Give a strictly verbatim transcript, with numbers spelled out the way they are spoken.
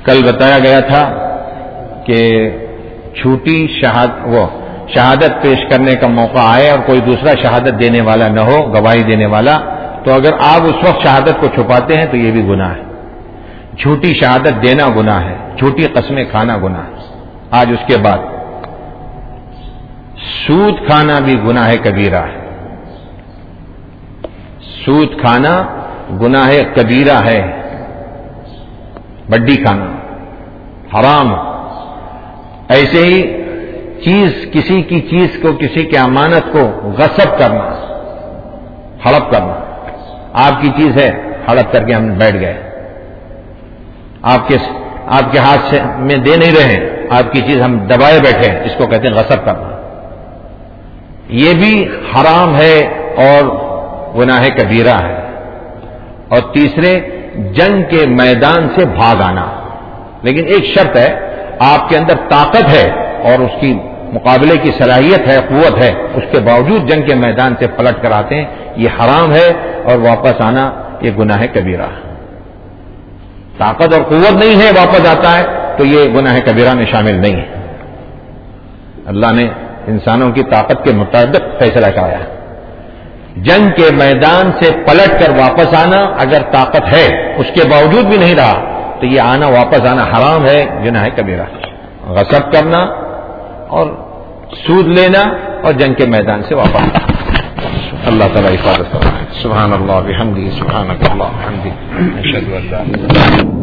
کل بتایا گیا تھا کہ چھوٹی شہاد وہ شہادت پیش کرنے کا موقع آئے اور کوئی دوسرا شہادت دینے والا نہ ہو، گواہی دینے والا، تو اگر آپ اس وقت شہادت کو چھپاتے ہیں تو یہ بھی گناہ ہے. جھوٹی شہادت دینا گناہ ہے، جھوٹی قسمیں کھانا گناہ ہے. آج اس کے بعد سود کھانا بھی گناہ کبیرہ ہے. سود کھانا گناہ کبیرہ ہے، بڈی کھانا حرام. ایسے ہی چیز کسی کی چیز کو، کسی کی امانت کو غصب کرنا، ہڑپ کرنا. آپ کی چیز ہے، ہڑپ کر کے ہم بیٹھ گئے، آپ کے آپ کے ہاتھ سے میں دے نہیں رہے، آپ کی چیز ہم دبائے بیٹھے، اس کو کہتے ہیں غصب کرنا. یہ بھی حرام ہے اور گناہ کبیرہ ہے. اور تیسرے، جنگ کے میدان سے بھاگ آنا. لیکن ایک شرط ہے، آپ کے اندر طاقت ہے اور اس کی مقابلے کی صلاحیت ہے، قوت ہے، اس کے باوجود جنگ کے میدان سے پلٹ کر آتے ہیں، یہ حرام ہے. اور واپس آنا یہ گناہ کبیرہ ہے. طاقت اور قوت نہیں ہے، واپس آتا ہے تو یہ گناہ کبیرہ میں شامل نہیں ہے. اللہ نے انسانوں کی طاقت کے مطابق فیصلہ کرایا ہے. جنگ کے میدان سے پلٹ کر واپس آنا اگر طاقت ہے، اس کے باوجود بھی نہیں رہا، تو یہ آنا واپس آنا حرام ہے، گناہ کبیرہ. غصب کرنا اور سود لینا اور جنگ کے میدان سے واپس آنا. اللہ تعالیٰ حفاظت فرمائے. سبحان اللہ بحمدہ، سبحانک اللہم وبحمدک، اشہد ان لا الہ الا انت.